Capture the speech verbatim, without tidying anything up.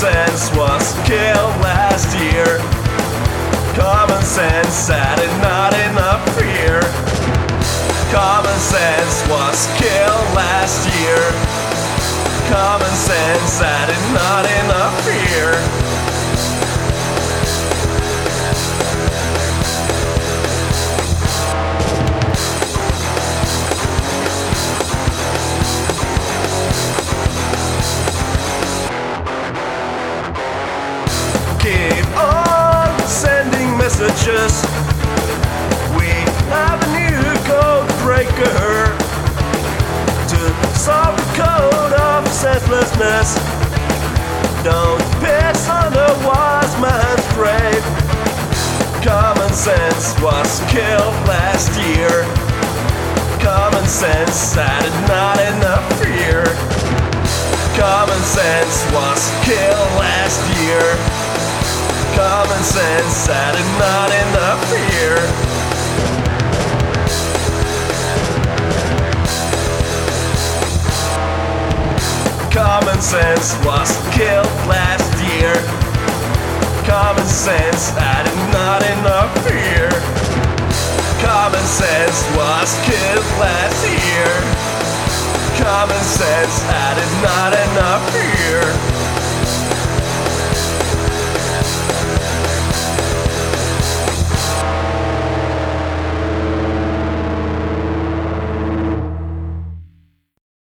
sense was killed last year. Common sense added not enough fear. Common sense was killed last year. Common sense added not enough fear. Keep on sending messages. We have a new code breaker to solve the code of senselessness. Don't piss on the wise man's grave. Common sense was killed last year. Common sense added not enough fear. Common sense was killed last year. Common sense added not enough fear. Common sense was killed last year. Common sense added not enough fear. Common sense was killed last year. Common sense added not enough fear.